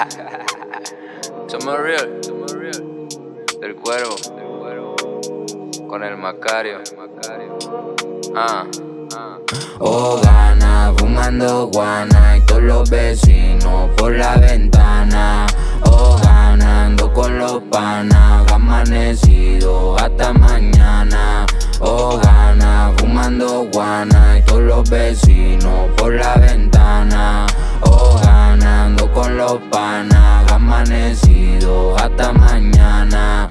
Somos real, del cuervo, con el Macario. Oh, gana, fumando guana y todos los vecinos por la ventana. Oh, ganando con los panas, amanecido hasta mañana. Oh, gana, fumando guana y todos los vecinos por la ventana. Oh, ganando con los panas, amanecido hasta mañana.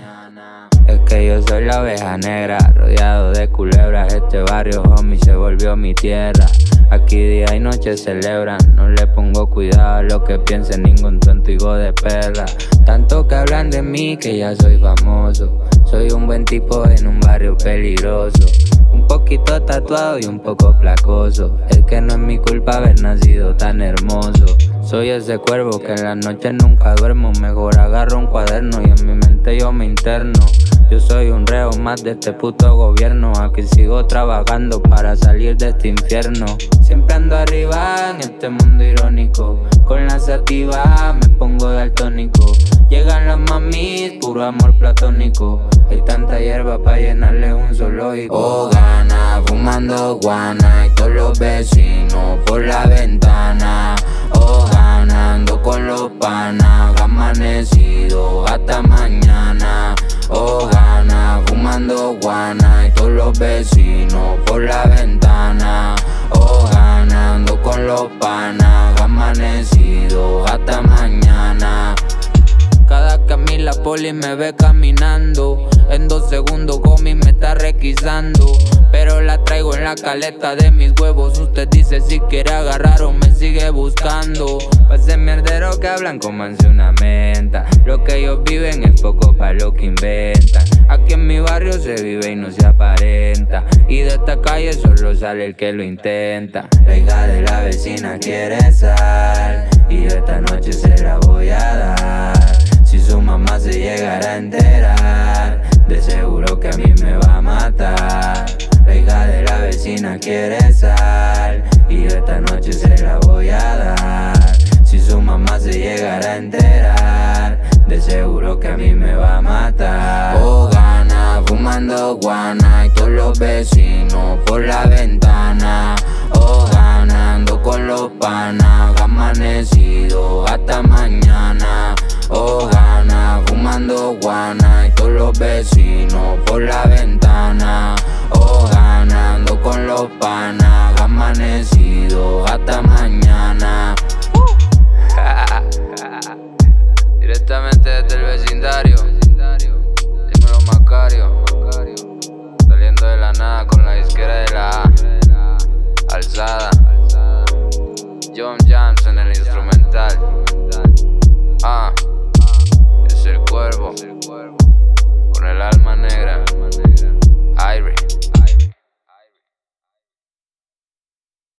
Es que yo soy la oveja negra, rodeado de culebras. Este barrio, homie, se volvió mi tierra. Aquí día y noche celebran, no le pongo cuidado a lo que piensen ningún tonto hijo de perra. Tanto que hablan de mí que ya soy famoso. Soy un buen tipo en un barrio peligroso. Un poquito tatuado y un poco placoso. Es que no es mi culpa haber nacido tan hermoso. Soy ese cuervo que en las noches nunca duermo. Mejor agarro un cuaderno y en mi mente yo me interno. Yo soy un reo más de este puto gobierno. Aquí sigo trabajando para salir de este infierno. Siempre ando arriba en este mundo irónico. Con la sativa me pongo daltónico. Llegan las mamis, puro amor platónico. Hay tanta hierba pa' llenarle un zoológico. Oh, gana, fumando guana y todos los vecinos por la ventana. Oh, ganando con los panas, amanecido hasta mañana. Oh, gana, fumando guana y todos los vecinos por la ventana. Oh, ganando con los panas, amanecido hasta mañana. Cada que a mí la poli me ve caminando, en 2 segundos homie me está requisando. Pero la traigo en la caleta de mis huevos. Usted dice si quiere agarrar o me sigue buscando. Pa' ese mierdero que hablan comanse una menta. Lo que ellos viven es poco pa' lo que inventan. Aquí en mi barrio se vive y no se aparenta. Y de esta calle solo sale el que lo intenta. La hija de la vecina quiere sal y yo esta noche se la voy a dar. Si su mamá se llegara a enterar, de seguro que a mí me va a matar. La hija de la vecina quiere sal y yo esta noche se la voy a dar. Si su mamá se llegara a enterar, de seguro que a mí me va a matar. Oh, gana, fumando guana y todos los vecinos por la ventana. Oh, ganando con los panas, amanecido hasta mañana. Oh, gana, fumando guana y todos los vecinos por la ventana. Oh, ganando con los panas, amanecido hasta mañana.